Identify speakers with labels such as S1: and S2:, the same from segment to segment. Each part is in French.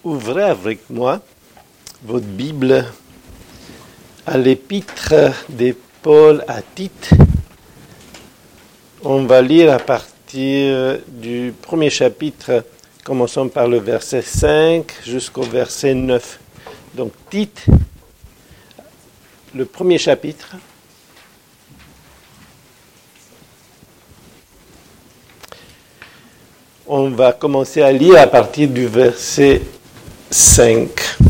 S1: Ouvrez avec moi votre Bible à l'épître de Paul à Tite. On va lire à partir du premier chapitre, commençons par le verset 5 jusqu'au verset 9. Donc Tite, le premier chapitre. On va commencer à lire à partir du verset 5.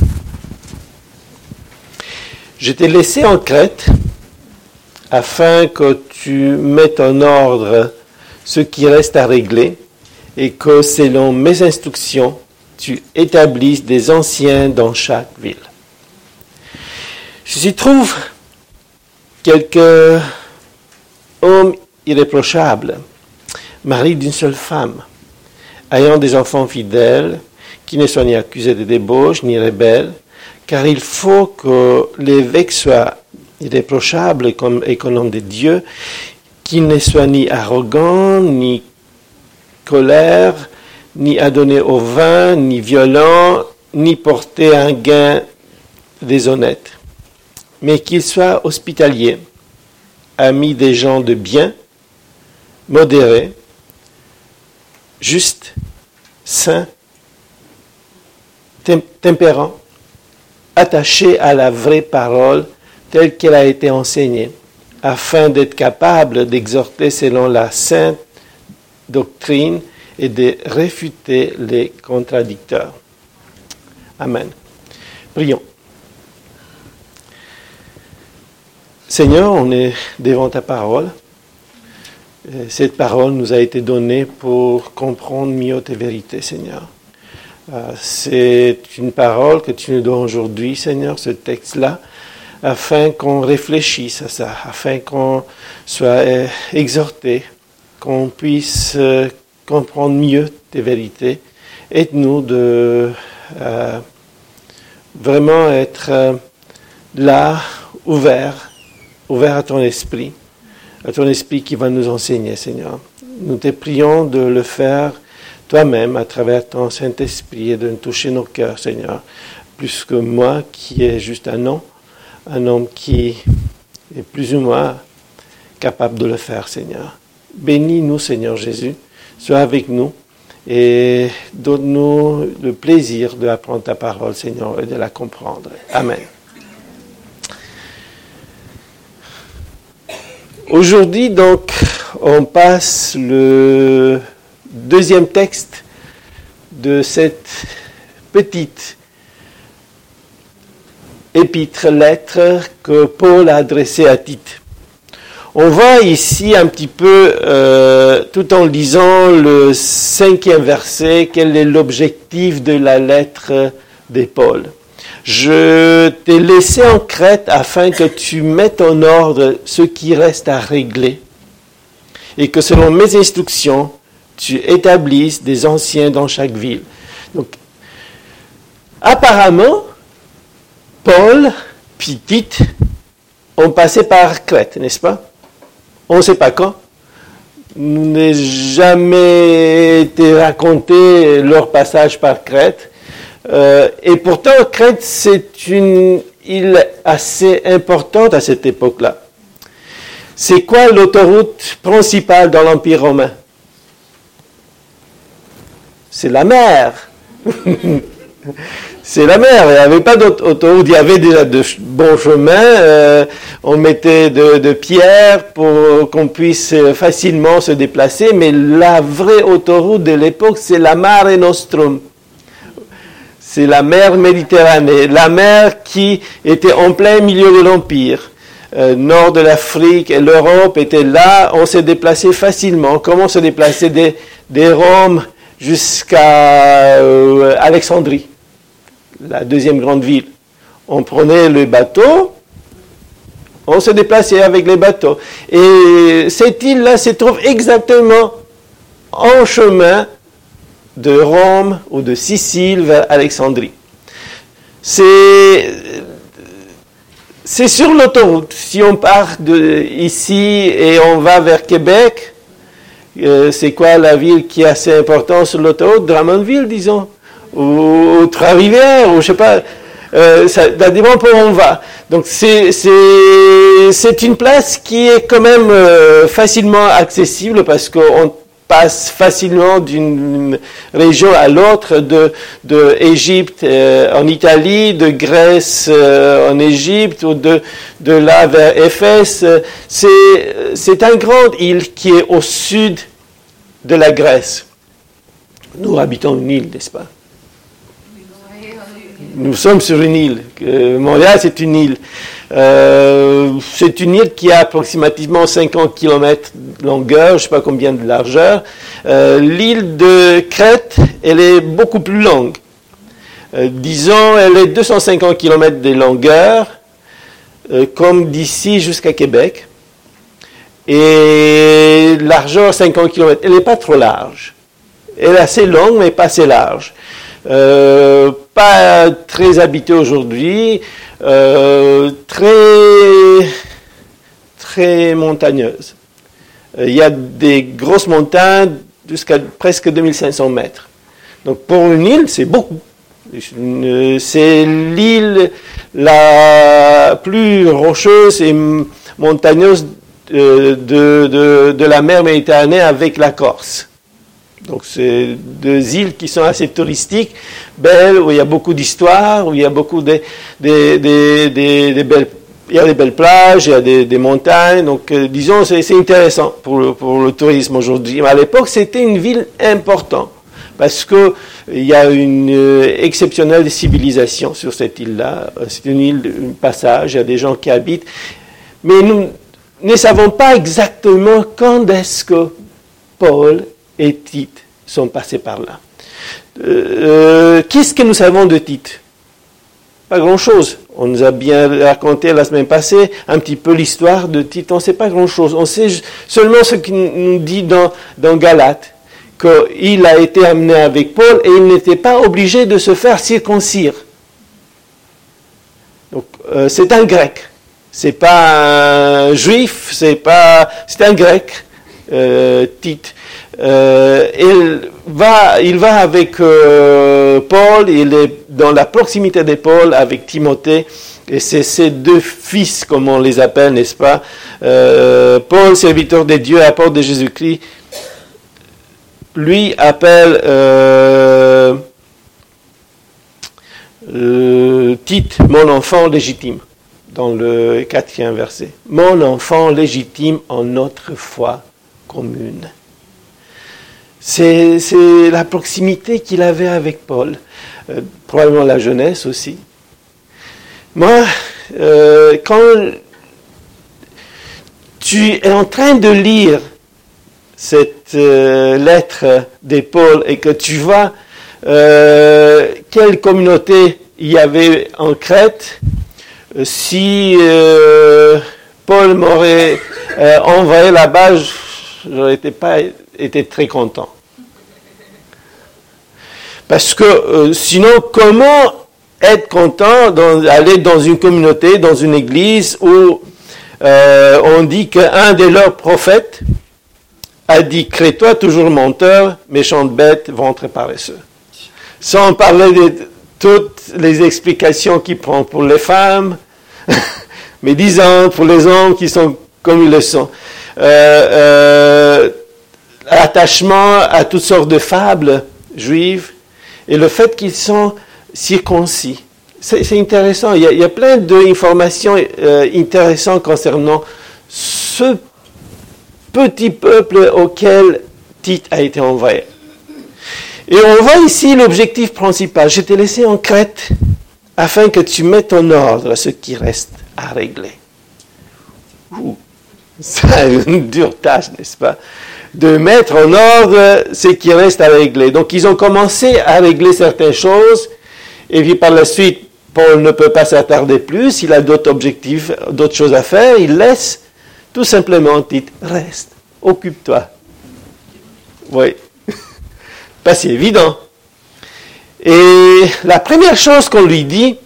S1: Je t'ai laissé en Crète afin que tu mettes en ordre ce qui reste à régler et que, selon mes instructions, tu établisses des anciens dans chaque ville. Je trouve quelques hommes irréprochables, mari d'une seule femme, ayant des enfants fidèles, qui ne soient ni accusés de débauche, ni rebelles, car il faut que l'évêque soit irréprochable et comme homme de Dieu, qu'il ne soit ni arrogant, ni colère, ni adonné au vin, ni violent, ni porter un gain déshonnête, mais qu'il soit hospitalier, ami des gens de bien, modéré, juste, saint, tempérant, attaché à la vraie parole telle qu'elle a été enseignée, afin d'être capable d'exhorter selon la sainte doctrine et de réfuter les contradicteurs. Amen. Prions. Seigneur, on est devant ta parole. Cette parole nous a été donnée pour comprendre mieux tes vérités, Seigneur. C'est une parole que tu nous donnes aujourd'hui, Seigneur, ce texte-là, afin qu'on réfléchisse à ça, afin qu'on soit exhorté, qu'on puisse comprendre mieux tes vérités. Aide-nous de vraiment être là, ouvert à ton esprit qui va nous enseigner, Seigneur. Nous te prions de le faire toi-même à travers ton Saint-Esprit et de nous toucher nos cœurs, Seigneur, plus que moi qui est juste un homme qui est plus ou moins capable de le faire, Seigneur. Bénis-nous, Seigneur Jésus, sois avec nous et donne-nous le plaisir d'apprendre ta parole, Seigneur, et de la comprendre. Amen. Aujourd'hui, donc, on passe le deuxième texte de cette petite épître, lettre que Paul a adressée à Tite. On voit ici un petit peu, tout en lisant le 5e verset, quel est l'objectif de la lettre de Paul. Je t'ai laissé en Crète afin que tu mettes en ordre ce qui reste à régler et que selon mes instructions, tu établisses des anciens dans chaque ville. Donc, apparemment, Paul puis Tite ont passé par Crète, n'est-ce pas? On ne sait pas quand. Nous n'a jamais été raconté leur passage par Crète. Et pourtant, Crète, c'est une île assez importante à cette époque-là. C'est quoi l'autoroute principale dans l'Empire romain? C'est la mer. C'est la mer. Il n'y avait pas d'autoroute. Il y avait déjà de bons chemins. On mettait de pierres pour qu'on puisse facilement se déplacer. Mais la vraie autoroute de l'époque, c'est la Mare Nostrum. C'est la mer Méditerranée. La mer qui était en plein milieu de l'Empire. Nord de l'Afrique et l'Europe étaient là. On s'est déplacé facilement. Comment se déplacer des Rome jusqu'à Alexandrie, la deuxième grande ville. On prenait le bateau, on se déplaçait avec les bateaux. Et cette île-là se trouve exactement en chemin de Rome ou de Sicile vers Alexandrie. C'est sur l'autoroute. Si on part ici et on va vers Québec, c'est quoi la ville qui est assez importante sur l'autoroute? Drummondville, disons. ou Trois-Rivières, ou je sais pas, ça dépend pour où on va. Donc c'est une place qui est quand même facilement accessible parce qu'on passe facilement d'une région à l'autre, de Égypte en Italie, de Grèce en Égypte, ou de là vers Éphèse. C'est une grande île qui est au sud de la Grèce. Nous habitons une île, n'est-ce pas? Nous sommes sur une île. Montréal, c'est une île. C'est une île qui a approximativement 50 km de longueur, je ne sais pas combien de largeur. L'île de Crète, elle est beaucoup plus longue. Disons, elle est 250 km de longueur, comme d'ici jusqu'à Québec. Et largeur 50 km. Elle n'est pas trop large. Elle est assez longue, mais pas assez large. Pas très habitée aujourd'hui, très montagneuse. Il y a des grosses montagnes jusqu'à presque 2500 mètres. Donc pour une île, c'est beaucoup. C'est l'île la plus rocheuse et montagneuse de la mer Méditerranée avec la Corse. Donc c'est deux îles qui sont assez touristiques, belles, où il y a beaucoup d'histoires, où il y a beaucoup des belles, il y a des belles plages, il y a des montagnes. Donc disons c'est intéressant pour le tourisme aujourd'hui. Mais à l'époque c'était une ville importante parce que il y a une exceptionnelle civilisation sur cette île-là. C'est une île, un passage, il y a des gens qui habitent, mais nous ne savons pas exactement quand est-ce que Paul et Tite sont passés par là. Qu'est-ce que nous savons de Tite? Pas grand-chose. On nous a bien raconté la semaine passée un petit peu l'histoire de Tite. On ne sait pas grand-chose. On sait seulement ce qu'il nous dit dans Galates, qu'il a été amené avec Paul et il n'était pas obligé de se faire circoncire. Donc, c'est un grec. C'est pas un juif, c'est un grec, Tite. Il va avec Paul, il est dans la proximité de Paul avec Timothée, et c'est ses deux fils, comme on les appelle, n'est-ce pas? Paul, serviteur de Dieu, apôtre de Jésus-Christ, lui appelle Tite, mon enfant légitime, dans le 4e verset. Mon enfant légitime en notre foi commune. C'est la proximité qu'il avait avec Paul, probablement la jeunesse aussi. Moi, quand tu es en train de lire cette lettre de Paul et que tu vois quelle communauté il y avait en Crète, si Paul m'aurait envoyé là-bas, j'aurais pas été très content. Parce que sinon, comment être content d'aller dans une communauté, dans une église où on dit qu'un de leurs prophètes a dit « Crée-toi toujours menteur, méchante bête, ventre paresseux ». Sans parler de toutes les explications qu'il prend pour les femmes, médisantes, pour les hommes qui sont comme ils le sont. Attachement à toutes sortes de fables juives et le fait qu'ils sont circoncis. C'est intéressant. Il y a plein d'informations intéressantes concernant ce petit peuple auquel Tite a été envoyé. Et on voit ici l'objectif principal. Je t'ai laissé en Crète afin que tu mettes en ordre ce qui reste à régler. C'est une dure tâche, n'est-ce pas? De mettre en ordre ce qui reste à régler. Donc, ils ont commencé à régler certaines choses, et puis par la suite, Paul ne peut pas s'attarder plus, il a d'autres objectifs, d'autres choses à faire, il laisse tout simplement Tite, reste, occupe-toi. Oui, pas si évident. Et la première chose qu'on lui dit,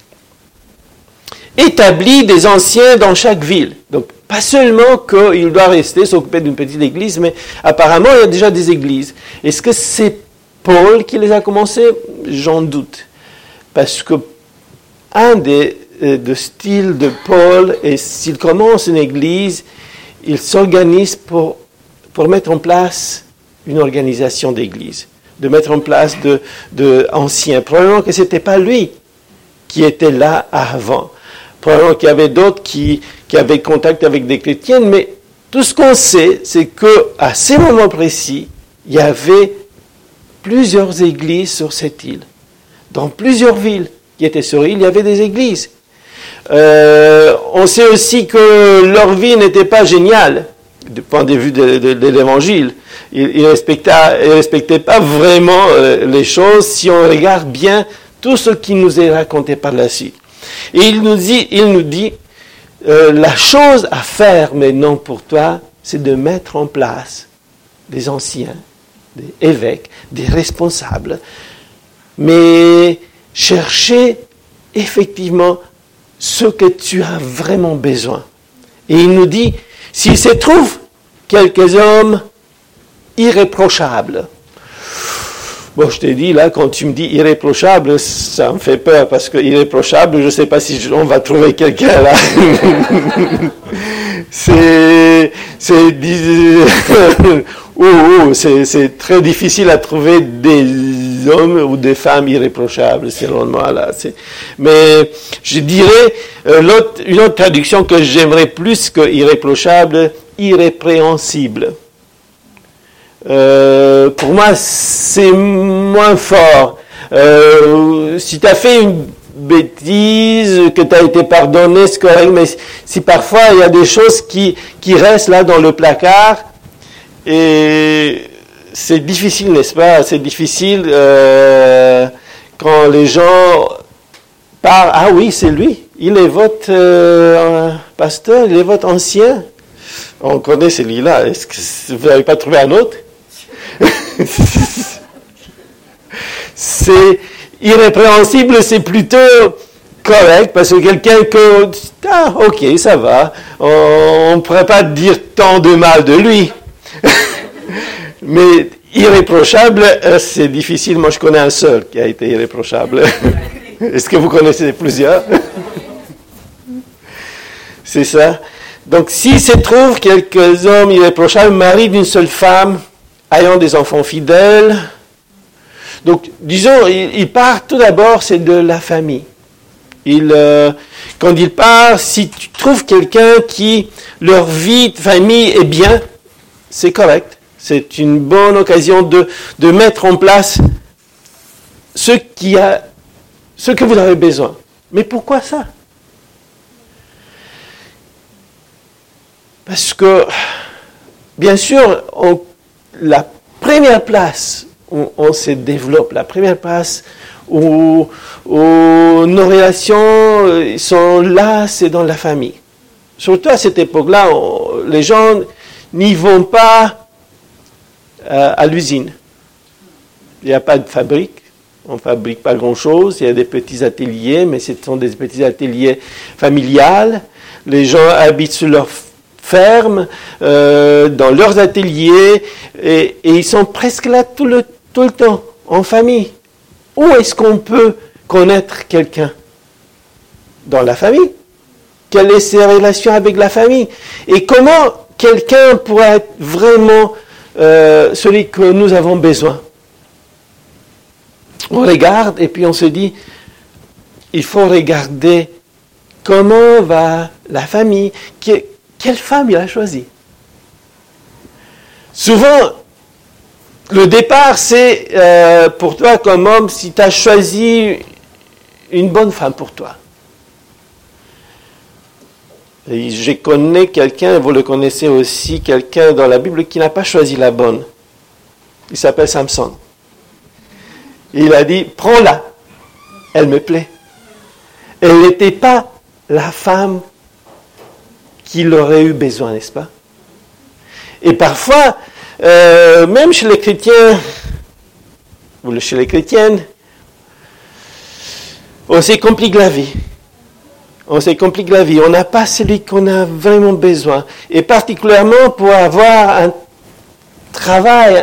S1: établit des anciens dans chaque ville. Donc, pas seulement qu'il doit rester, s'occuper d'une petite église, mais apparemment, il y a déjà des églises. Est-ce que c'est Paul qui les a commencés, j'en doute. Parce que un des styles de Paul, et s'il commence une église, il s'organise pour mettre en place une organisation d'église, de mettre en place de anciens. Probablement que ce n'était pas lui qui était là avant. Probablement qu'il y avait d'autres qui avaient contact avec des chrétiens, mais tout ce qu'on sait, c'est qu'à ces moments précis, il y avait plusieurs églises sur cette île. Dans plusieurs villes qui étaient sur l'île, il y avait des églises. On sait aussi que leur vie n'était pas géniale, du point de vue de l'évangile. Ils ne respectaient pas vraiment les choses si on regarde bien tout ce qui nous est raconté par la suite. Et il nous dit la chose à faire maintenant pour toi, c'est de mettre en place des anciens, des évêques, des responsables, mais chercher effectivement ce que tu as vraiment besoin. Et il nous dit, s'il se trouve quelques hommes irréprochables. Bon, je t'ai dit, là, quand tu me dis irréprochable, ça me fait peur, parce que irréprochable, je ne sais pas si on va trouver quelqu'un là. c'est très difficile à trouver des hommes ou des femmes irréprochables, selon moi, là. Mais je dirais, une autre traduction que j'aimerais plus que irréprochable, irrépréhensible. Pour moi, c'est moins fort. Si tu as fait une bêtise, que tu as été pardonné, c'est correct, mais si parfois il y a des choses qui restent là dans le placard, et c'est difficile, n'est-ce pas? C'est difficile quand les gens parlent, ah oui, c'est lui, il est votre pasteur, il est votre ancien. On connaît celui-là, est-ce que vous n'avez pas trouvé un autre? C'est irrépréhensible, c'est plutôt correct, parce que quelqu'un que, ah, ok, ça va, on ne pourrait pas dire tant de mal de lui. Mais irréprochable, c'est difficile. Moi, je connais un seul qui a été irréprochable. Est-ce que vous connaissez plusieurs? C'est ça. Donc, s'il se trouve quelques hommes irréprochables, mari d'une seule femme, ayant des enfants fidèles. Donc, disons, il part tout d'abord, c'est de la famille. Quand il part, si tu trouves quelqu'un qui, leur vie de famille est bien, c'est correct. C'est une bonne occasion de mettre en place ce que vous avez besoin. Mais pourquoi ça? Parce que, bien sûr, la première place où on se développe, la première place où nos relations sont là, c'est dans la famille. Surtout à cette époque-là, les gens n'y vont pas à l'usine. Il n'y a pas de fabrique, on ne fabrique pas grand-chose, il y a des petits ateliers, mais ce sont des petits ateliers familiales. Les gens habitent sur leur ferme, dans leurs ateliers, et ils sont presque là tout le temps, en famille. Où est-ce qu'on peut connaître quelqu'un? Dans la famille. Quelle est ses relations avec la famille? Et comment quelqu'un pourrait être vraiment celui que nous avons besoin? On regarde et puis on se dit, il faut regarder comment va la famille, quelle femme il a choisi. Souvent, le départ, c'est pour toi comme homme, si tu as choisi une bonne femme pour toi. Et je connais quelqu'un, vous le connaissez aussi, quelqu'un dans la Bible qui n'a pas choisi la bonne. Il s'appelle Samson. Il a dit, prends-la, elle me plaît. Elle n'était pas la femme qu'il aurait eu besoin, n'est-ce pas? Et parfois, même chez les chrétiens, ou chez les chrétiennes, on se complique la vie. On se complique la vie. On n'a pas celui qu'on a vraiment besoin. Et particulièrement pour avoir travail,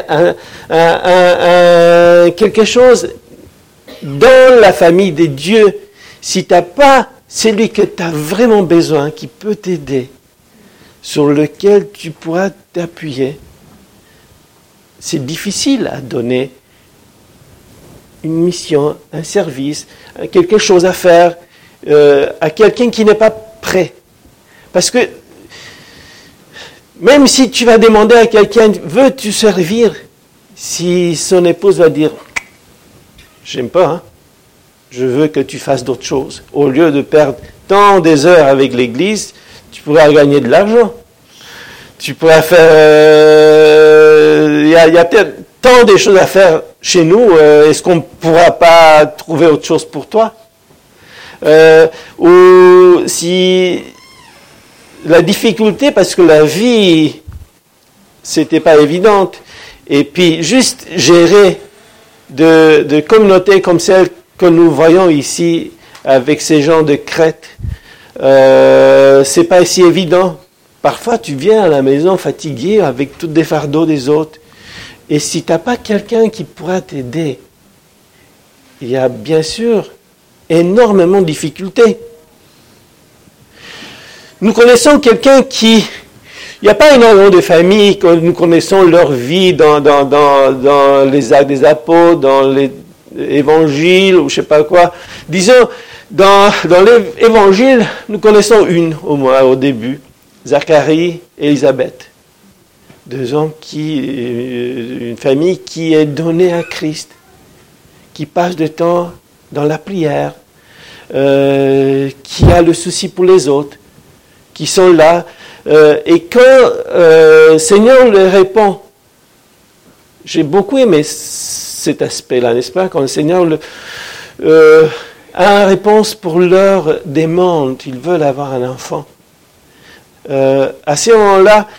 S1: quelque chose dans la famille de Dieu, si tu n'as pas celui que tu as vraiment besoin, qui peut t'aider, sur lequel tu pourras t'appuyer, c'est difficile à donner une mission, un service, quelque chose à faire à quelqu'un qui n'est pas prêt. Parce que même si tu vas demander à quelqu'un, veux-tu servir? Si son épouse va dire, j'aime pas, hein? Je veux que tu fasses d'autres choses. Au lieu de perdre tant des heures avec l'église, tu pourras gagner de l'argent. Tu pourras faire... Il y a peut-être tant de choses à faire chez nous. Est-ce qu'on ne pourra pas trouver autre chose pour toi? Ou si... La difficulté, parce que la vie, c'était pas évidente. Et puis, juste gérer de communautés comme celle que nous voyons ici, avec ces gens de Crète, c'est pas si évident. Parfois, tu viens à la maison fatigué avec tous les fardeaux des autres. Et si tu n'as pas quelqu'un qui pourra t'aider, il y a bien sûr énormément de difficultés. Nous connaissons quelqu'un qui... Il n'y a pas énormément de familles que nous connaissons leur vie dans les actes des apôtres, dans les évangiles, ou je ne sais pas quoi. Disons, dans l'évangile, nous connaissons une, au moins, au début. Zacharie et Élisabeth. Deux hommes une famille qui est donnée à Christ, qui passe du temps dans la prière, qui a le souci pour les autres, qui sont là. Et quand le Seigneur leur répond, j'ai beaucoup aimé cet aspect-là, n'est-ce pas? Quand le Seigneur a une réponse pour leur demande, ils veulent avoir un enfant. À ce moment-là,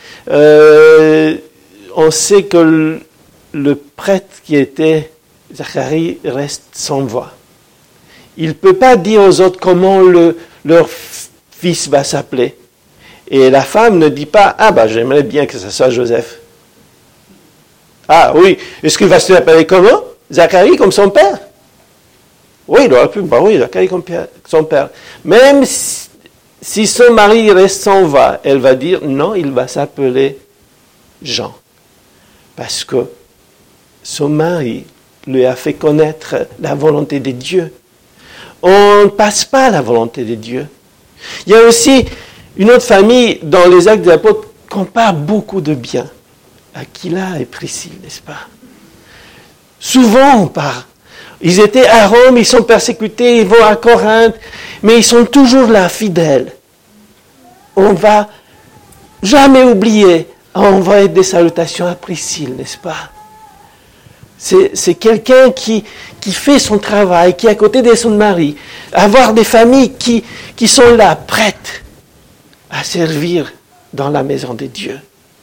S1: on sait que le prêtre qui était Zacharie reste sans voix. Il ne peut pas dire aux autres comment leur fils va s'appeler. Et la femme ne dit pas, j'aimerais bien que ce soit Joseph. Ah oui, est-ce qu'il va se appeler comment? Zacharie comme son père? Oui, il aurait pu, Zacharie comme son père. Même si son mari reste sans voix, elle va dire, non, il va s'appeler Jean. Parce que son mari lui a fait connaître la volonté de Dieu. On ne passe pas à la volonté de Dieu. Il y a aussi une autre famille dans les Actes des Apôtres qu'on parle beaucoup de bien. Aquila et Priscille, n'est-ce pas? Souvent on parle. Ils étaient à Rome, ils sont persécutés, ils vont à Corinthe, mais ils sont toujours là, fidèles. On ne va jamais oublier à envoyer des salutations à Priscille, n'est-ce pas? C'est quelqu'un qui fait son travail, qui est à côté de son mari. Avoir des familles qui sont là, prêtes à servir dans la maison de Dieu.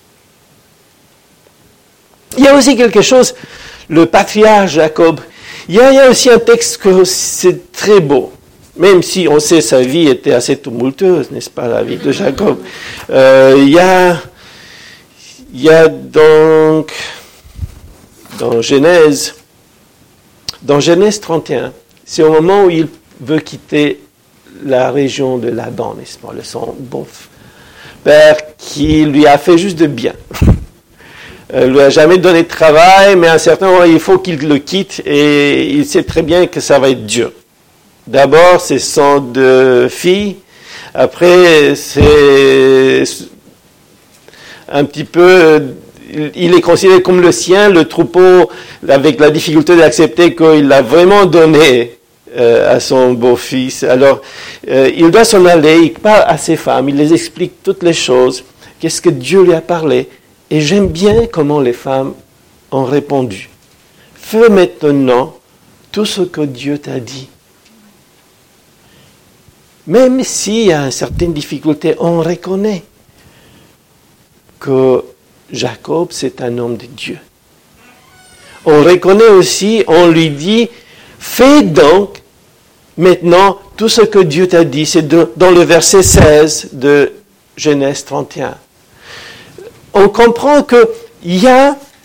S1: Il y a aussi quelque chose, le patriarche Jacob. Il y a aussi un texte que c'est très beau. Même si on sait sa vie était assez tumultueuse, n'est-ce pas, la vie de Jacob. Il y a donc, dans Genèse 31, c'est au moment où il veut quitter la région de Laban, n'est-ce pas, son beau-père qui lui a fait juste de bien. Il lui a jamais donné de travail, mais à un certain moment, il faut qu'il le quitte et il sait très bien que ça va être dur. D'abord, c'est son deux filles. Après, c'est un petit peu... Il est considéré comme le sien, le troupeau, avec la difficulté d'accepter qu'il l'a vraiment donné à son beau-fils. Alors, il doit s'en aller, il parle à ses femmes, il les explique toutes les choses, qu'est-ce que Dieu lui a parlé. Et j'aime bien comment les femmes ont répondu. Fais maintenant tout ce que Dieu t'a dit. Même s'il y a une certaine difficulté, on reconnaît que Jacob, c'est un homme de Dieu. On reconnaît aussi, on lui dit, fais donc maintenant tout ce que Dieu t'a dit. C'est dans le verset 16 de Genèse 31. On comprend qu'il y a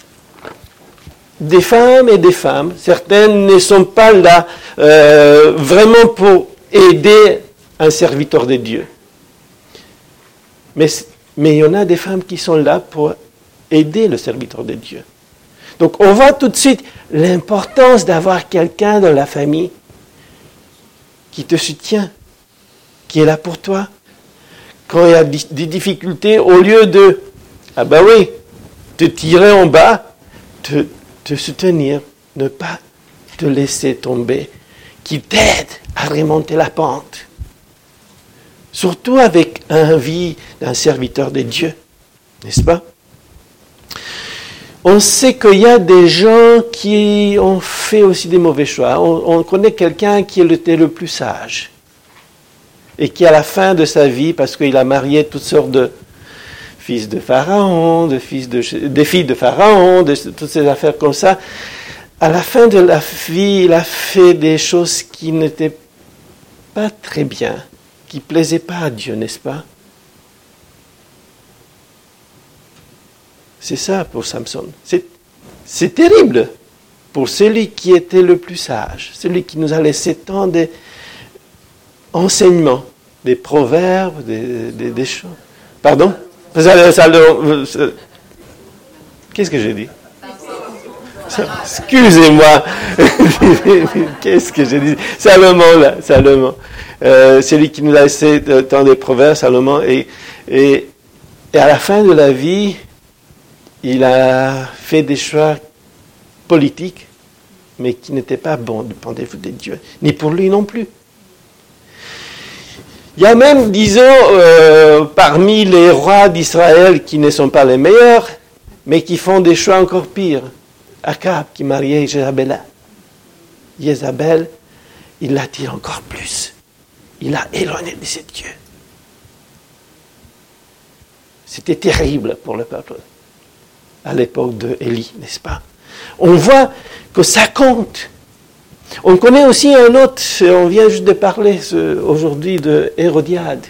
S1: des femmes et des femmes. Certaines ne sont pas là vraiment pour aider un serviteur de Dieu. Mais il y en a des femmes qui sont là pour aider le serviteur de Dieu. Donc on voit tout de suite l'importance d'avoir quelqu'un dans la famille qui te soutient, qui est là pour toi. Quand il y a des difficultés, au lieu de, ah ben oui, te tirer en bas, te soutenir, ne pas te laisser tomber, qui t'aide à remonter la pente. Surtout avec un vie d'un serviteur de Dieu, n'est-ce pas? On sait qu'il y a des gens qui ont fait aussi des mauvais choix. On connaît quelqu'un qui était le plus sage et qui, à la fin de sa vie, parce qu'il a marié toutes sortes de fils de Pharaon, des filles de Pharaon, toutes ces affaires comme ça, à la fin de la vie, il a fait des choses qui n'étaient pas très bien, qui ne plaisaient pas à Dieu, n'est-ce pas? C'est ça pour Samson. C'est terrible pour celui qui était le plus sage, celui qui nous a laissé tant d'enseignements, des proverbes, des choses. Pardon? Qu'est-ce que j'ai dit? Excusez-moi. Qu'est-ce que j'ai dit? Salomon, là, Salomon. Celui qui nous a laissé tant de proverbes, Salomon. Et à la fin de la vie, il a fait des choix politiques, mais qui n'étaient pas bons du point de vue de Dieu, ni pour lui non plus. Il y a même, disons, parmi les rois d'Israël qui ne sont pas les meilleurs, mais qui font des choix encore pires. Akab qui mariait Jézabel. Jézabel, il l'attire encore plus. Il l'a éloigné de ses dieux. C'était terrible pour le peuple à l'époque de Élie, n'est-ce pas? On voit que ça compte. On connaît aussi un autre, on vient juste de parler aujourd'hui de Hérodiade.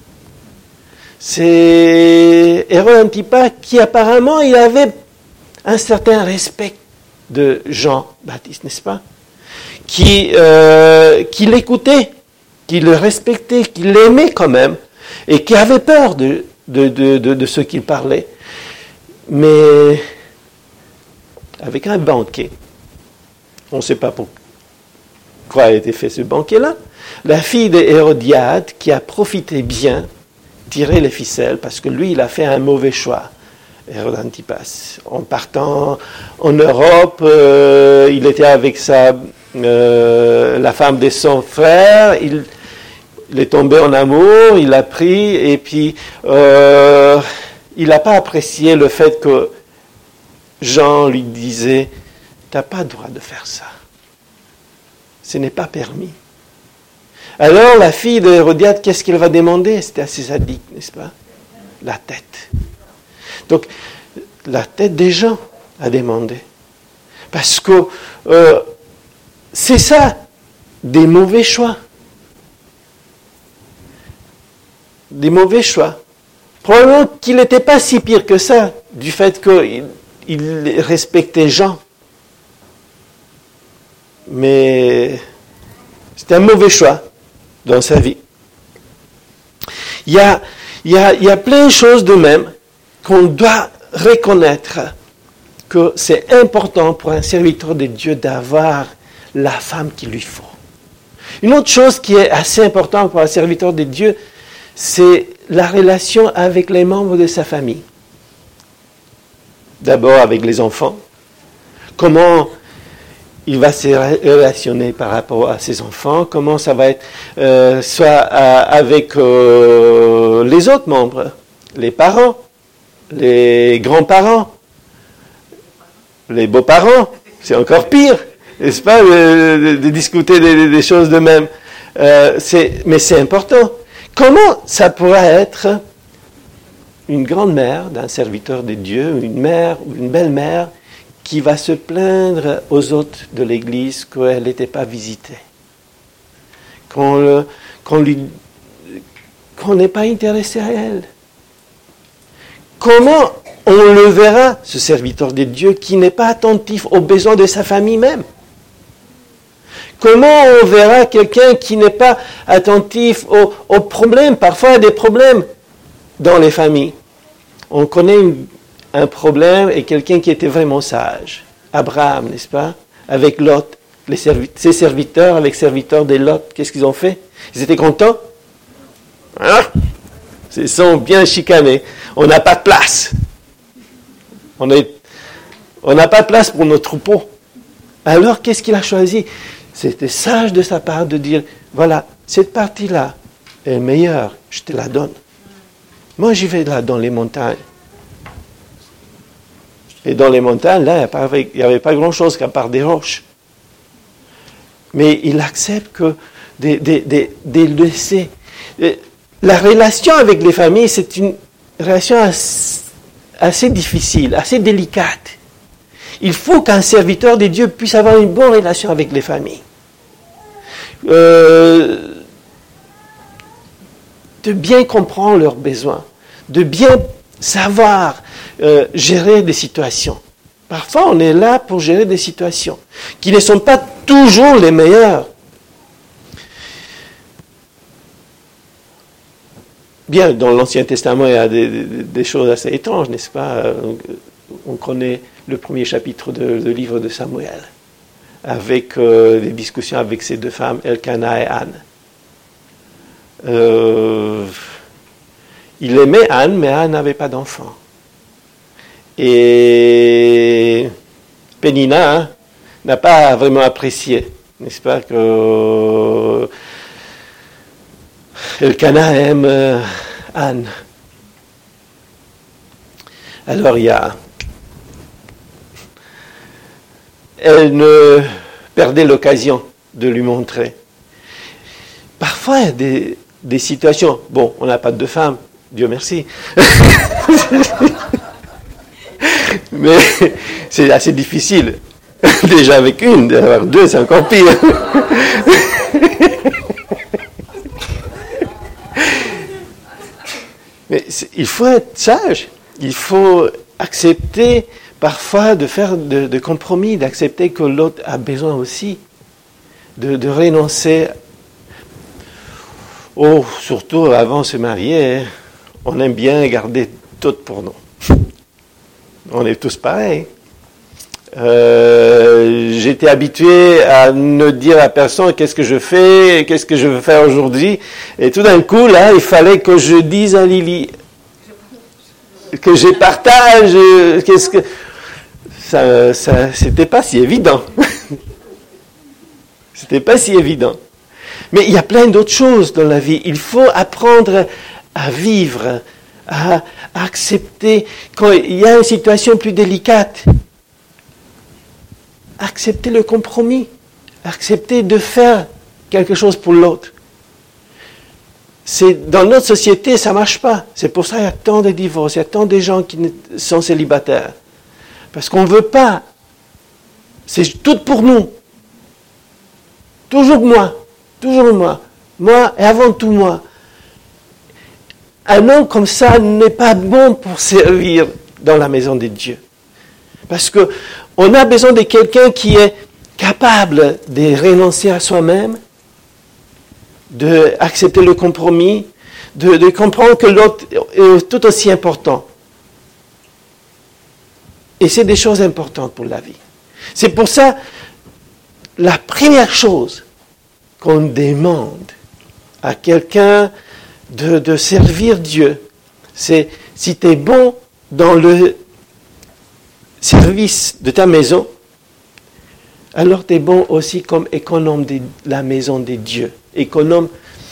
S1: C'est Hérode Antipas qui apparemment il avait un certain respect de Jean-Baptiste, n'est-ce pas? Qui l'écoutait, qui le respectait, qui l'aimait quand même, et qui avait peur de ce qu'il parlait. Mais avec un banquet, on ne sait pas pourquoi a été fait ce banquet-là, la fille d'Hérodiade, qui a profité bien, tirait les ficelles, parce que lui, il a fait un mauvais choix, Hérode Antipas. En partant en Europe, il était avec la femme de son frère, il est tombé en amour, il l'a pris, et puis il n'a pas apprécié le fait que Jean lui disait « Tu n'as pas le droit de faire ça. Ce n'est pas permis. » Alors la fille d'Hérodiade, qu'est-ce qu'elle va demander? C'était assez sadique, n'est-ce pas? La tête. Donc, la tête des gens a demandé. Parce que c'est ça, des mauvais choix. Des mauvais choix. Probablement qu'il n'était pas si pire que ça, du fait qu'il respectait Jean. Mais c'était un mauvais choix dans sa vie. Il y a plein de choses de même qu'on doit reconnaître que c'est important pour un serviteur de Dieu d'avoir la femme qu'il lui faut. Une autre chose qui est assez importante pour un serviteur de Dieu, c'est la relation avec les membres de sa famille. D'abord avec les enfants. Comment il va se relationner par rapport à ses enfants, comment ça va être soit avec les autres membres, les parents, les grands-parents, les beaux-parents, c'est encore pire, n'est-ce pas, de discuter des choses de même. Mais c'est important. Comment ça pourrait être une grande-mère d'un serviteur de Dieu, une mère ou une belle-mère qui va se plaindre aux hôtes de l'Église qu'elle n'était pas visitée, qu'on n'est pas intéressé à elle? Comment on le verra, ce serviteur de Dieu, qui n'est pas attentif aux besoins de sa famille même. Comment on verra quelqu'un qui n'est pas attentif aux problèmes? Parfois, il y a des problèmes dans les familles. On connaît un problème et quelqu'un qui était vraiment sage. Abraham, n'est-ce pas? Avec Lot. Ses serviteurs, avec serviteurs de Lot, qu'est-ce qu'ils ont fait? Ils étaient contents? Hein? Ils sont bien chicanés. On n'a pas de place. On n'a pas de place pour nos troupeaux. Alors, qu'est-ce qu'il a choisi? C'était sage de sa part de dire, voilà, cette partie-là est meilleure, je te la donne. Moi, j'y vais là, dans les montagnes. Et dans les montagnes, là, il n'y avait pas grand-chose qu'à part des roches. Mais il accepte que de laisser. La relation avec les familles, c'est une relation assez difficile, assez délicate. Il faut qu'un serviteur de Dieu puisse avoir une bonne relation avec les familles. De bien comprendre leurs besoins, de bien savoir gérer des situations. Parfois, on est là pour gérer des situations qui ne sont pas toujours les meilleures. Bien, dans l'Ancien Testament, il y a des choses assez étranges, n'est-ce pas? On connaît le premier chapitre du livre de Samuel, avec des discussions avec ces deux femmes, Elkanah et Anne. Il aimait Anne, mais Anne n'avait pas d'enfant. Et Pénina n'a pas vraiment apprécié, n'est-ce pas, que Elkanah aime Anne. Alors elle ne perdait l'occasion de lui montrer. Parfois, il y a des situations, bon, on n'a pas de femmes, Dieu merci. Mais c'est assez difficile. Déjà avec une, d'avoir deux, c'est encore pire. Mais il faut être sage. Il faut accepter parfois de compromis, d'accepter que l'autre a besoin aussi, de renoncer. Oh, surtout avant de se marier, on aime bien garder tout pour nous. On est tous pareils. J'étais habitué à ne dire à personne qu'est-ce que je fais, qu'est-ce que je veux faire aujourd'hui. Et tout d'un coup, là, il fallait que je dise à Lily, que je partage, qu'est-ce que... Ça, c'était pas si évident. C'était pas si évident. Mais il y a plein d'autres choses dans la vie. Il faut apprendre à vivre, à accepter quand il y a une situation plus délicate. Accepter le compromis, accepter de faire quelque chose pour l'autre. Dans notre société, ça ne marche pas. C'est pour ça qu'il y a tant de divorces, il y a tant de gens qui sont célibataires. Parce qu'on ne veut pas. C'est tout pour nous. Toujours moi. Toujours moi. Moi et avant tout moi. Un homme comme ça n'est pas bon pour servir dans la maison de Dieu. Parce qu'on a besoin de quelqu'un qui est capable de renoncer à soi-même, d'accepter le compromis, de comprendre que l'autre est tout aussi important. Et c'est des choses importantes pour la vie. C'est pour ça, la première chose qu'on demande à quelqu'un de servir Dieu, c'est si tu es bon dans le service de ta maison, alors tu es bon aussi comme économe de la maison de Dieu. Économe,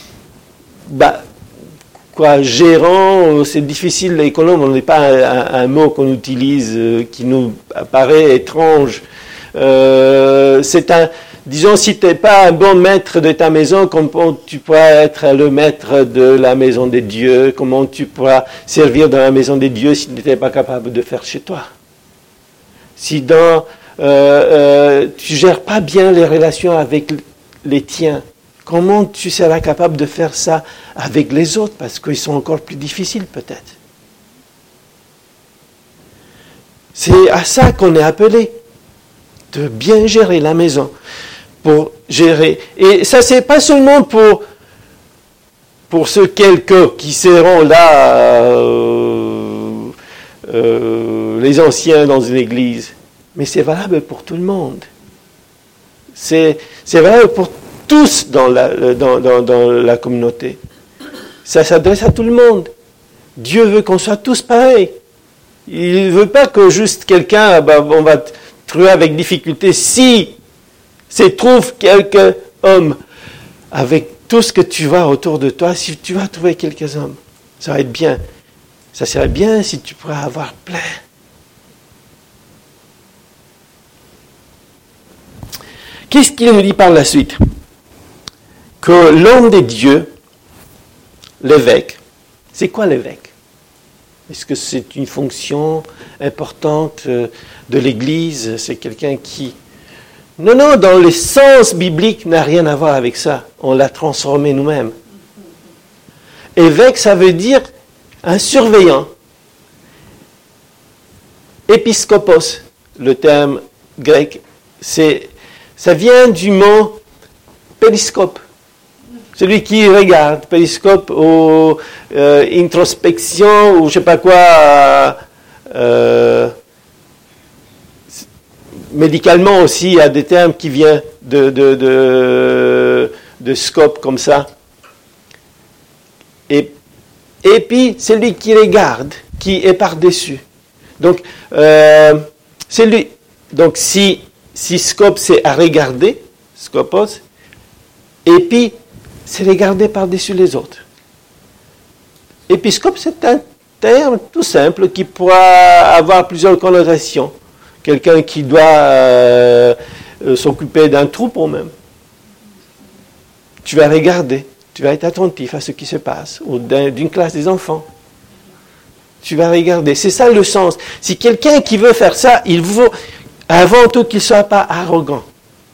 S1: gérant, c'est difficile, économe, on n'est pas un mot qu'on utilise qui nous paraît étrange. Disons, si tu n'es pas un bon maître de ta maison, comment tu pourras être le maître de la maison de Dieu? Comment tu pourras servir dans la maison de Dieu si tu n'étais pas capable de faire chez toi? Si tu ne gères pas bien les relations avec les tiens, comment tu seras capable de faire ça avec les autres? Parce qu'ils sont encore plus difficiles peut-être. C'est à ça qu'on est appelé, de bien gérer la maison, pour gérer. Et ça, c'est pas seulement pour ceux quelques qui seront là, les anciens dans une église, mais c'est valable pour tout le monde. C'est valable pour tous dans la communauté. Ça s'adresse à tout le monde. Dieu veut qu'on soit tous pareils. Il ne veut pas que juste quelqu'un, on va trouver avec difficulté. Si trouve quelques hommes avec tout ce que tu vois autour de toi, si tu vas trouver quelques hommes, ça va être bien. Ça serait bien si tu pourrais avoir plein. Qu'est-ce qu'il nous dit par la suite? Que l'homme de Dieu, l'évêque, c'est quoi l'évêque? Est-ce que c'est une fonction importante de l'Église? C'est quelqu'un qui... Non, dans le sens biblique, n'a rien à voir avec ça. On l'a transformé nous-mêmes. Évêque, ça veut dire un surveillant. Épiscopos, le terme grec, ça vient du mot périscope. Celui qui regarde, périscope ou introspection ou je sais pas quoi. Médicalement aussi, il y a des termes qui viennent de scope comme ça. Et puis, celui qui regarde, qui est par-dessus. Donc, si scope, c'est à regarder, scopos, et puis, c'est regarder par-dessus les autres. Épiscope, c'est un terme tout simple qui pourra avoir plusieurs connotations. Quelqu'un qui doit s'occuper d'un troupeau même. Tu vas regarder, tu vas être attentif à ce qui se passe, ou d'une classe des enfants. Tu vas regarder, c'est ça le sens. Si quelqu'un qui veut faire ça, il faut avant tout qu'il ne soit pas arrogant.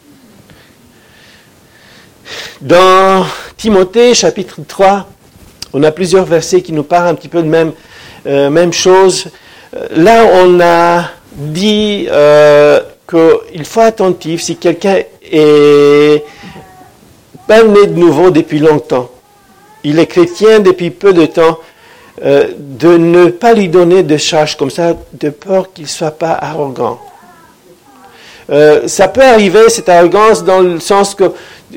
S1: Dans Timothée, chapitre 3, on a plusieurs versets qui nous parlent un petit peu de même chose. Là, on a dit qu'il faut être attentif si quelqu'un est pas né de nouveau depuis longtemps. Il est chrétien depuis peu de temps, de ne pas lui donner de charge comme ça, de peur qu'il ne soit pas arrogant. Ça peut arriver, cette arrogance, dans le sens que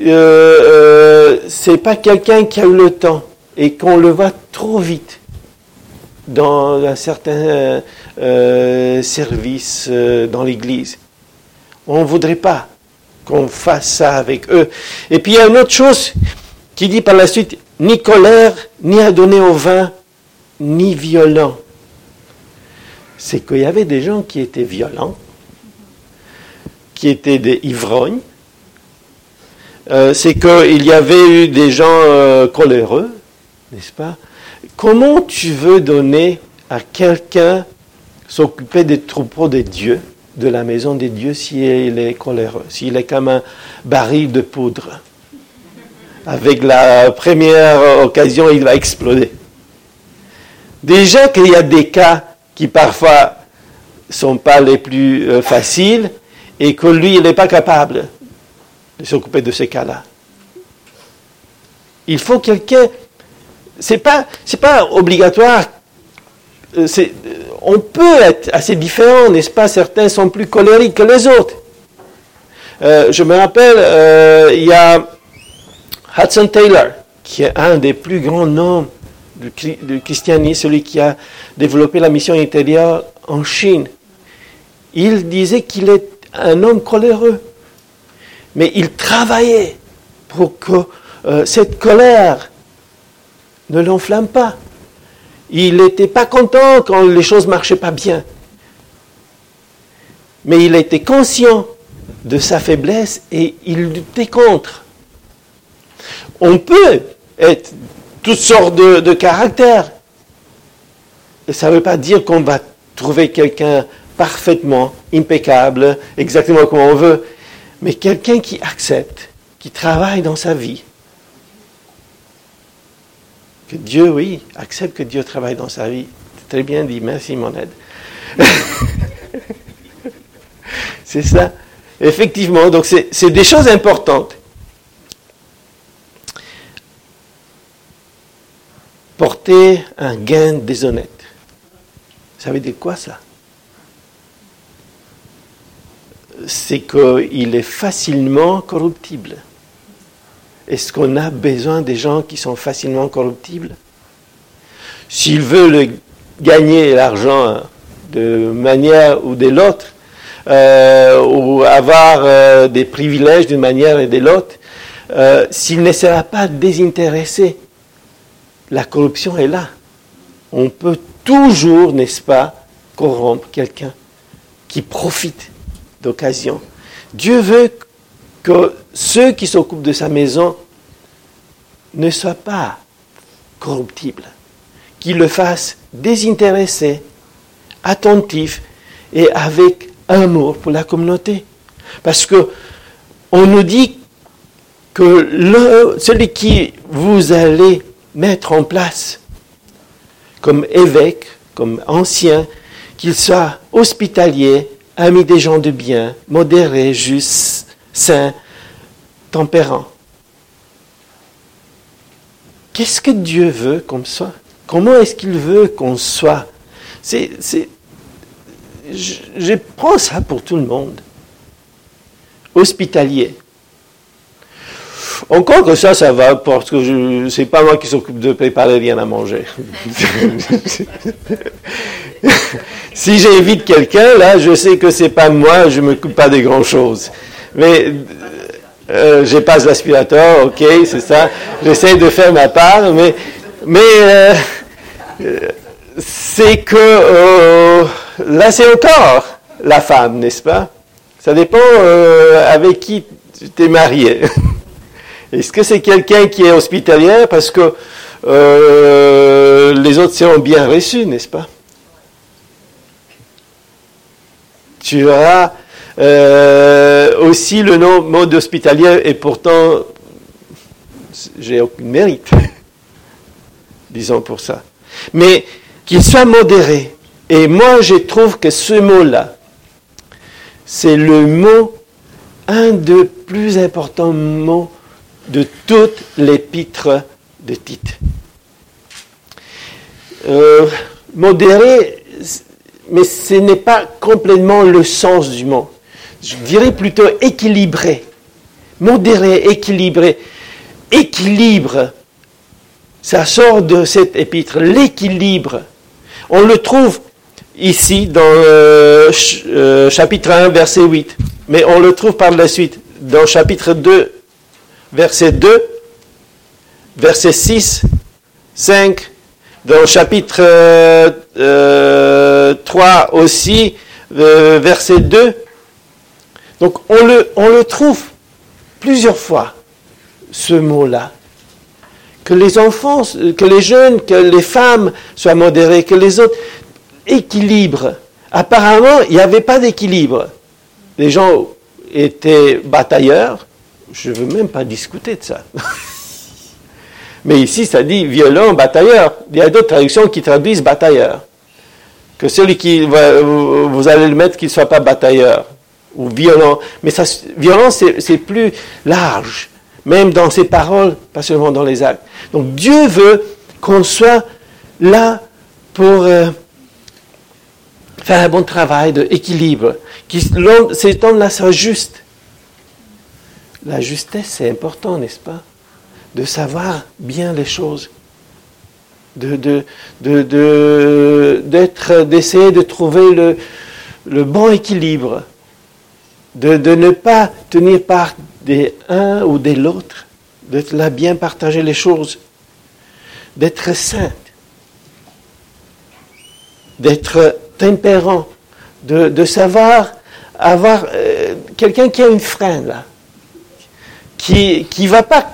S1: c'est pas quelqu'un qui a eu le temps et qu'on le voit trop vite dans un certain service dans l'Église. On ne voudrait pas qu'on fasse ça avec eux. Et puis il y a une autre chose qui dit par la suite, ni colère, ni à donner au vin, ni violent. C'est qu'il y avait des gens qui étaient violents, qui étaient des ivrognes. C'est qu'il y avait eu des gens coléreux, n'est-ce pas? Comment tu veux donner à quelqu'un s'occuper des troupeaux de Dieu, de la maison de Dieu, s'il est coléreux, s'il est comme un baril de poudre? Avec la première occasion, il va exploser. Déjà qu'il y a des cas qui parfois ne sont pas les plus faciles et que lui, il n'est pas capable de s'occuper de ces cas-là. Il faut quelqu'un... C'est pas obligatoire. On peut être assez différent, n'est-ce pas? Certains sont plus colériques que les autres. Je me rappelle, il y a Hudson Taylor, qui est un des plus grands noms du christianisme, celui qui a développé la mission intérieure en Chine. Il disait qu'il est un homme coléreux, mais il travaillait pour que cette colère ne l'enflamme pas. Il n'était pas content quand les choses ne marchaient pas bien. Mais il était conscient de sa faiblesse et il luttait contre. On peut être toutes sortes de caractères. Et ça ne veut pas dire qu'on va trouver quelqu'un parfaitement impeccable, exactement comme on veut, mais quelqu'un qui accepte, qui travaille dans sa vie. Que Dieu, oui, accepte que Dieu travaille dans sa vie. C'est très bien dit, merci mon aide. C'est ça. Effectivement, donc c'est des choses importantes. Porter un gain déshonnête. Ça veut dire quoi ça? C'est qu'il est facilement corruptible. Est-ce qu'on a besoin des gens qui sont facilement corruptibles? S'il veut gagner l'argent de manière ou de l'autre, ou avoir des privilèges d'une manière et de l'autre, s'il ne sera pas désintéressé, la corruption est là. On peut toujours, n'est-ce pas, corrompre quelqu'un qui profite d'occasion. Dieu veut que ceux qui s'occupent de sa maison ne soient pas corruptibles, qu'ils le fassent désintéressé, attentif et avec amour pour la communauté. Parce que on nous dit que celui qui vous allez mettre en place comme évêque, comme ancien, qu'il soit hospitalier, ami des gens de bien, modéré, juste, saint, tempérant. Qu'est-ce que Dieu veut comme ça? Comment est-ce qu'il veut qu'on soit? Je prends ça pour tout le monde. Hospitalier. Encore que ça va, parce que c'est pas moi qui s'occupe de préparer rien à manger. Si j'invite quelqu'un, là, je sais que c'est pas moi, je m'occupe pas des grandes choses. Mais je passe l'aspirateur, ok, c'est ça. J'essaie de faire ma part, mais c'est que là, c'est encore la femme, n'est-ce pas? Ça dépend avec qui tu t'es marié. Est-ce que c'est quelqu'un qui est hospitalier parce que les autres seront bien reçus, n'est-ce pas? Tu auras aussi le mot d'hospitalier et pourtant, j'ai aucun mérite, disons pour ça. Mais qu'il soit modéré. Et moi, je trouve que ce mot-là, c'est le mot, un des plus importants mots de toute l'épître de Tite. Modéré, mais ce n'est pas complètement le sens du mot. Je dirais plutôt équilibré. Modéré, équilibré. Équilibre, ça sort de cette épître, l'équilibre. On le trouve ici dans chapitre 1, verset 8. Mais on le trouve par la suite dans chapitre 2, verset 2, verset 6, 5, dans le chapitre 3 aussi, verset 2. Donc on le trouve plusieurs fois, ce mot-là. Que les enfants, que les jeunes, que les femmes soient modérés, que les autres équilibrent. Apparemment, il n'y avait pas d'équilibre. Les gens étaient batailleurs. Je ne veux même pas discuter de ça. Mais ici, ça dit violent, batailleur. Il y a d'autres traductions qui traduisent batailleur. Que celui qui vous allez le mettre qu'il ne soit pas batailleur ou violent. Mais ça, violent, c'est plus large. Même dans ses paroles, pas seulement dans les actes. Donc Dieu veut qu'on soit là pour faire un bon travail d'équilibre. Que cet homme-là soit juste. La justesse, c'est important, n'est-ce pas? De savoir bien les choses. D'essayer de trouver le bon équilibre. De ne pas tenir part des uns ou de l'autre. D'être là bien partager les choses. D'être sainte. D'être tempérant. De savoir avoir quelqu'un qui a une freine là. Qui ne va pas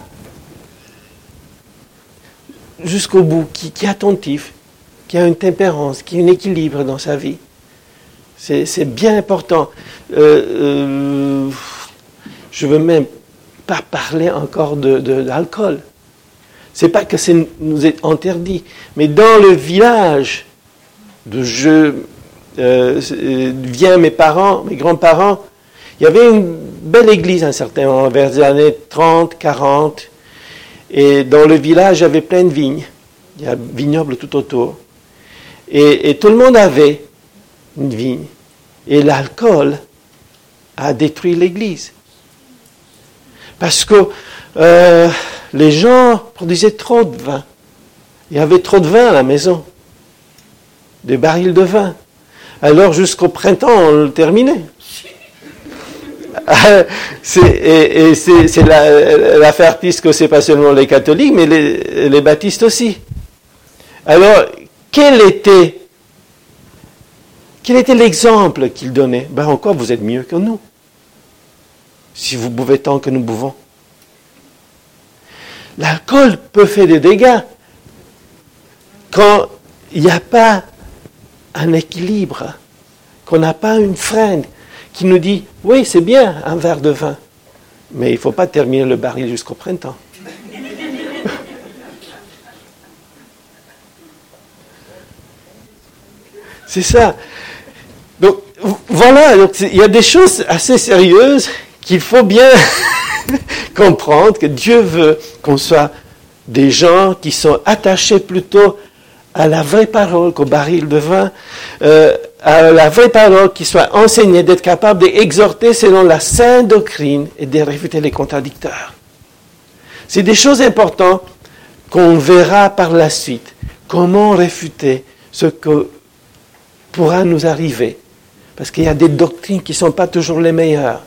S1: jusqu'au bout, qui est attentif, qui a une tempérance, qui a un équilibre dans sa vie. C'est bien important. Je ne veux même pas parler encore de l'alcool. Ce n'est pas que ça nous est interdit, mais dans le village, je vient mes grands-parents, il y avait une belle église à un certain moment, vers les années 30, 40, et dans le village, il y avait plein de vignes. Il y a un vignoble tout autour. Et tout le monde avait une vigne. Et l'alcool a détruit l'église. Parce que les gens produisaient trop de vin. Il y avait trop de vin à la maison. Des barils de vin. Alors jusqu'au printemps, on le terminait. C'est l'affaire puisque c'est pas seulement les catholiques, mais les baptistes aussi. Alors, quel était l'exemple qu'il donnait? Ben encore, vous êtes mieux que nous. Si vous buvez tant que nous buvons. L'alcool peut faire des dégâts quand il n'y a pas un équilibre, qu'on n'a pas une freine qui nous dit, oui, c'est bien un verre de vin, mais il ne faut pas terminer le baril jusqu'au printemps. C'est ça. Donc, voilà, il y a des choses assez sérieuses qu'il faut bien comprendre, que Dieu veut qu'on soit des gens qui sont attachés plutôt à la vraie parole qu'au baril de vin, à la vraie parole qui soit enseignée, d'être capable d'exhorter selon la sainte doctrine et de réfuter les contradicteurs. C'est des choses importantes qu'on verra par la suite. Comment réfuter ce que pourra nous arriver. Parce qu'il y a des doctrines qui ne sont pas toujours les meilleures.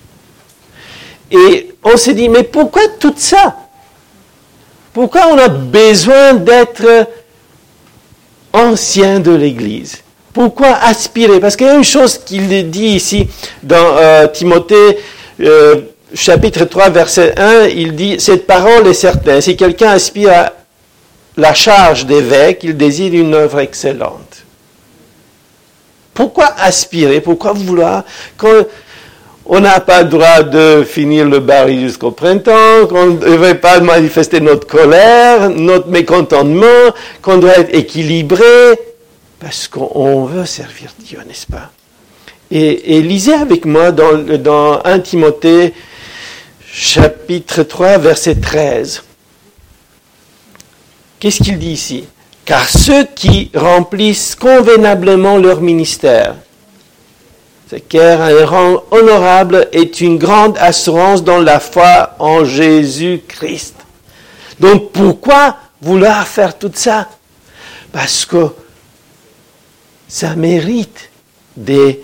S1: Et on s'est dit, mais pourquoi tout ça? Pourquoi on a besoin d'être ancien de l'Église? Pourquoi aspirer? Parce qu'il y a une chose qu'il dit ici dans Timothée, chapitre 3, verset 1, il dit, cette parole est certaine. Si quelqu'un aspire à la charge d'évêque, il désire une œuvre excellente. Pourquoi aspirer? Pourquoi vouloir? Quand on n'a pas le droit de finir le baril jusqu'au printemps, qu'on ne devrait pas manifester notre colère, notre mécontentement, qu'on doit être équilibré, parce qu'on veut servir Dieu, n'est-ce pas? Et lisez avec moi dans 1 Timothée, chapitre 3, verset 13. Qu'est-ce qu'il dit ici? Car ceux qui remplissent convenablement leur ministère, car un rang honorable est une grande assurance dans la foi en Jésus-Christ. Donc pourquoi vouloir faire tout ça? Parce que ça mérite de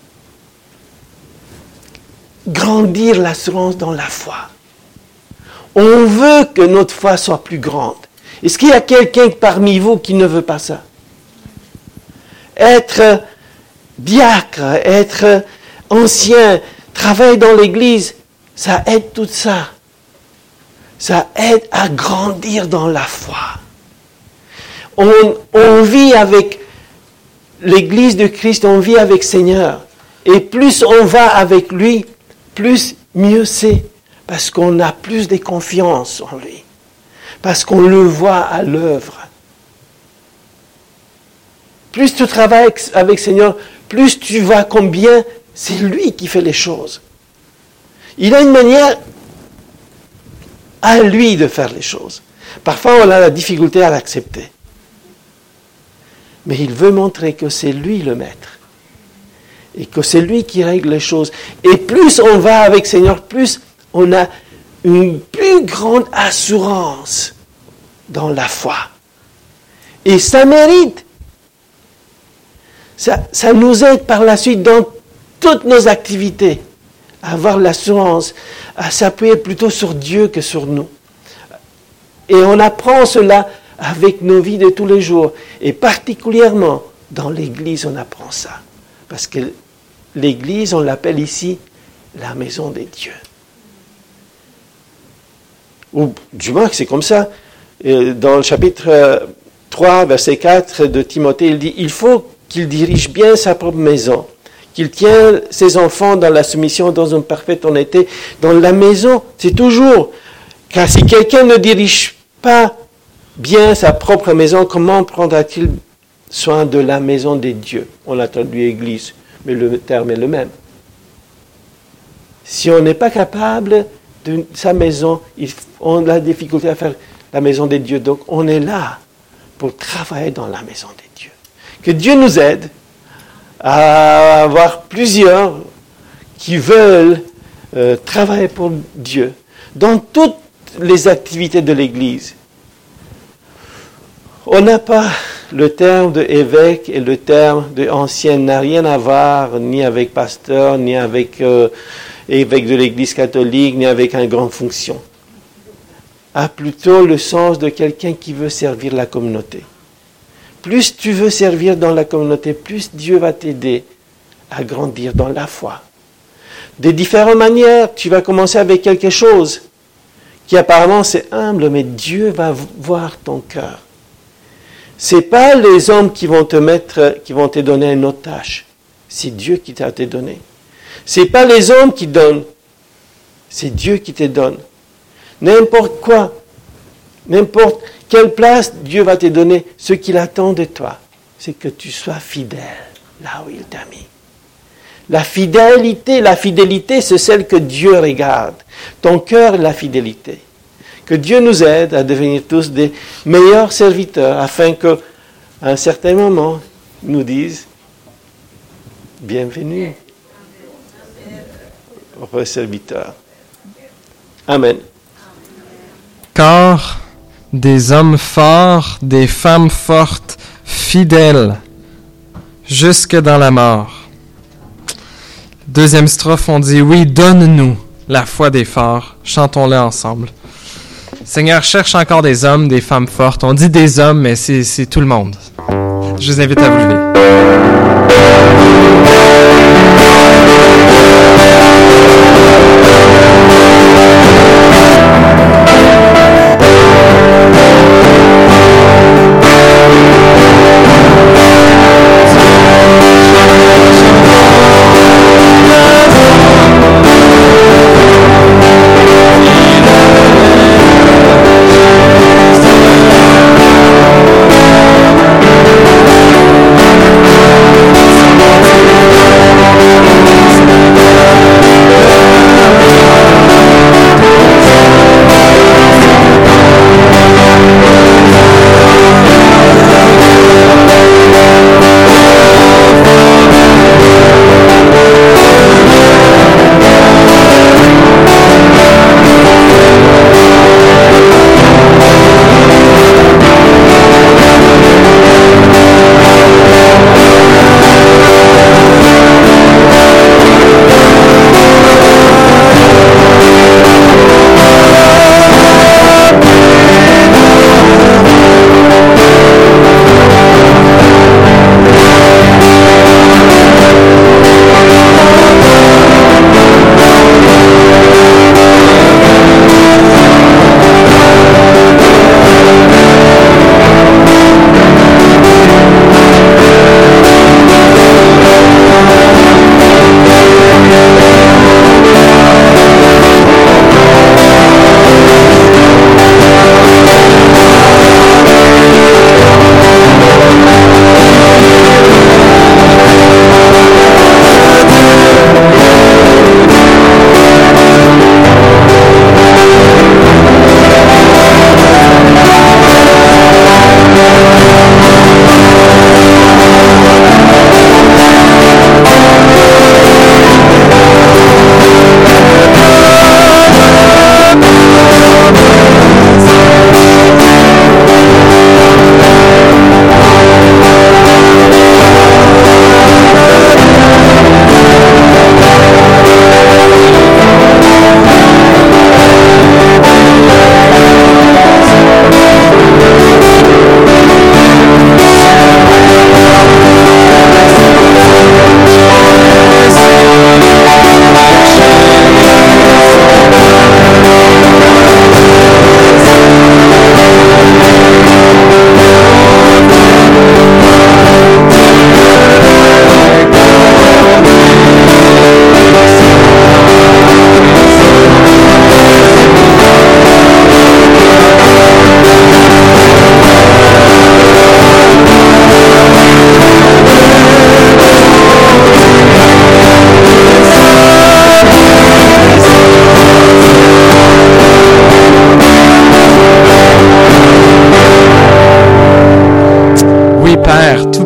S1: grandir l'assurance dans la foi. On veut que notre foi soit plus grande. Est-ce qu'il y a quelqu'un parmi vous qui ne veut pas ça? Être diacre, être ancien, travailler dans l'église, ça aide tout ça. Ça aide à grandir dans la foi. On vit avec l'église de Christ, on vit avec Seigneur. Et plus on va avec lui, plus mieux c'est. Parce qu'on a plus de confiance en lui. Parce qu'on le voit à l'œuvre. Plus tu travailles avec Seigneur, plus tu vois combien c'est lui qui fait les choses. Il a une manière à lui de faire les choses. Parfois, on a la difficulté à l'accepter. Mais il veut montrer que c'est lui le maître. Et que c'est lui qui règle les choses. Et plus on va avec Seigneur, plus on a une plus grande assurance dans la foi. Et ça mérite. Ça nous aide par la suite dans toutes nos activités à avoir l'assurance, à s'appuyer plutôt sur Dieu que sur nous. Et on apprend cela avec nos vies de tous les jours. Et particulièrement dans l'Église, on apprend ça. Parce que l'Église, on l'appelle ici la maison des dieux. Ou du moins, c'est comme ça. Dans le chapitre 3, verset 4 de Timothée, il dit, il faut qu'il dirige bien sa propre maison, qu'il tienne ses enfants dans la soumission, dans une parfaite honnêteté. Dans la maison, c'est toujours, car si quelqu'un ne dirige pas bien sa propre maison, comment prendra-t-il soin de la maison des dieux. On l'a traduit église, mais le terme est le même. Si on n'est pas capable de sa maison, on a la difficulté à faire la maison des dieux. Donc on est là pour travailler dans la maison des dieux. Que Dieu nous aide à avoir plusieurs qui veulent travailler pour Dieu dans toutes les activités de l'Église. On n'a pas le terme d'évêque et le terme d'ancien n'a rien à voir ni avec pasteur, ni avec évêque de l'Église catholique, ni avec une grande fonction. A plutôt le sens de quelqu'un qui veut servir la communauté. Plus tu veux servir dans la communauté, plus Dieu va t'aider à grandir dans la foi. De différentes manières, tu vas commencer avec quelque chose qui apparemment c'est humble, mais Dieu va voir ton cœur. C'est pas les hommes qui vont te donner une autre tâche. C'est Dieu qui t'a te donné. C'est pas les hommes qui donnent. C'est Dieu qui te donne. N'importe quoi, n'importe quelle place Dieu va te donner, ce qu'il attend de toi, c'est que tu sois fidèle là où il t'a mis. La fidélité, c'est celle que Dieu regarde. Ton cœur, la fidélité. Que Dieu nous aide à devenir tous des meilleurs serviteurs, afin qu'à un certain moment, il nous dise « Bienvenue, heureux serviteur. » Amen.
S2: Car des hommes forts, des femmes fortes, fidèles, jusque dans la mort. Deuxième strophe, on dit « Oui, donne-nous la foi des forts. » Chantons-le ensemble. Seigneur, cherche encore des hommes, des femmes fortes. On dit des hommes, mais c'est tout le monde. Je vous invite à vous lever.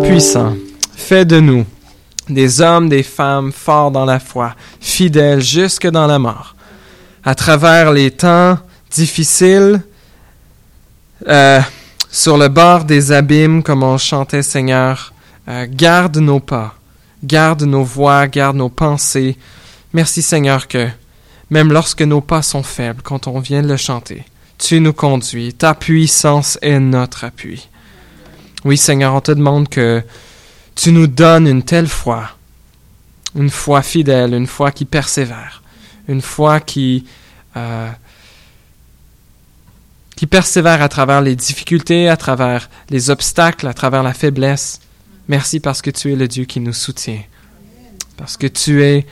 S2: Tout-Puissant, fais de nous des hommes, des femmes forts dans la foi, fidèles jusque dans la mort. À travers les temps difficiles, sur le bord des abîmes, comme on chantait, Seigneur, garde nos pas, garde nos voix, garde nos pensées. Merci, Seigneur, que même lorsque nos pas sont faibles, quand on vient de le chanter, tu nous conduis. Ta puissance est notre appui. Oui, Seigneur, on te demande que tu nous donnes une telle foi, une foi fidèle, une foi qui persévère, une foi qui persévère à travers les difficultés, à travers les obstacles, à travers la faiblesse. Merci parce que tu es le Dieu qui nous soutient, parce que tu es...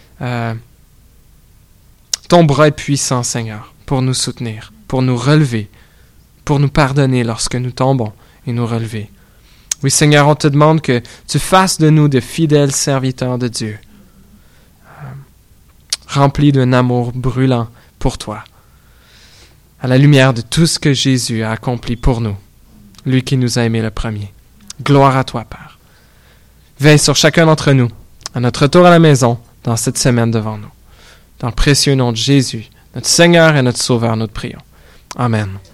S2: ton bras est puissant, Seigneur, pour nous soutenir, pour nous relever, pour nous pardonner lorsque nous tombons et nous relever. Oui, Seigneur, on te demande que tu fasses de nous de fidèles serviteurs de Dieu, remplis d'un amour brûlant pour toi, à la lumière de tout ce que Jésus a accompli pour nous, lui qui nous a aimés le premier. Gloire à toi, Père. Veille sur chacun d'entre nous, à notre retour à la maison, dans cette semaine devant nous. Dans le précieux nom de Jésus, notre Seigneur et notre Sauveur, nous te prions. Amen.